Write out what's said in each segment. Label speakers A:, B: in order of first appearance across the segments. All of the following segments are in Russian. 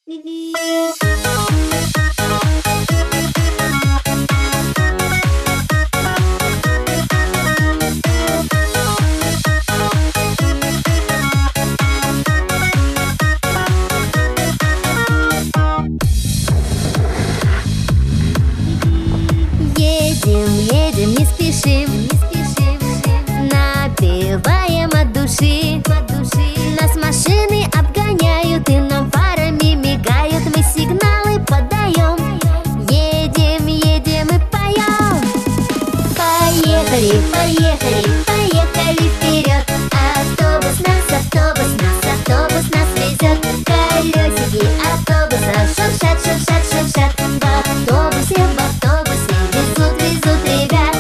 A: Едем, не спешим, напеваем от души. Нас машины обгоняют и нам фарами мигают. Мы сигналы подаем. Едем и поем. Поехали, поехали вперед. Автобус нас везет. Колесики автобуса шуршат. В автобусе везут ребят.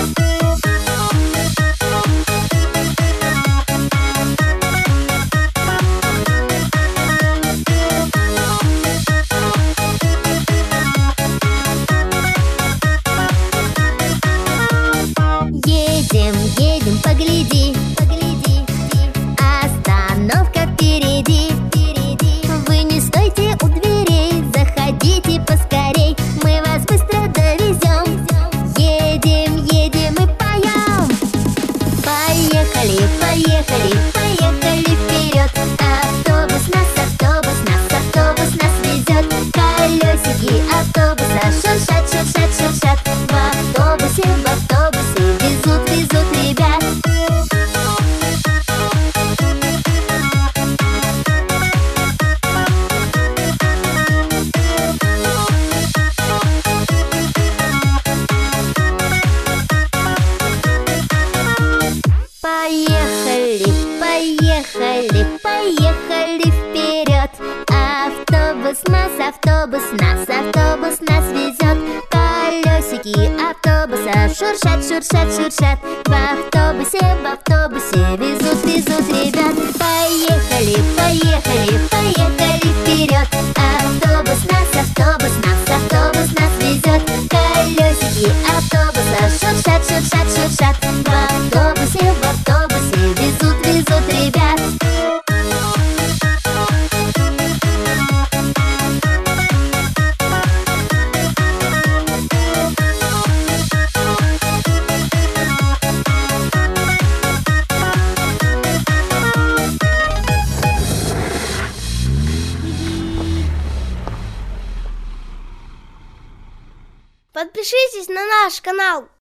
A: Едем, погляди, остановка впереди. Вы не стойте у дверей, заходите поскорей, мы вас быстро довезем. Едем и поем. Поехали вперед. Автобус нас везет. Колесики автобуса шуршат. В автобусе везут ребят. Поехали вперед. Автобус нас везет. Колесики автобуса шуршат. В автобусе везут ребят. Поехали вперед. Автобус нас везет. Колесики автобуса шуршат. В автобусе везут ребят.
B: Подпишитесь на наш канал.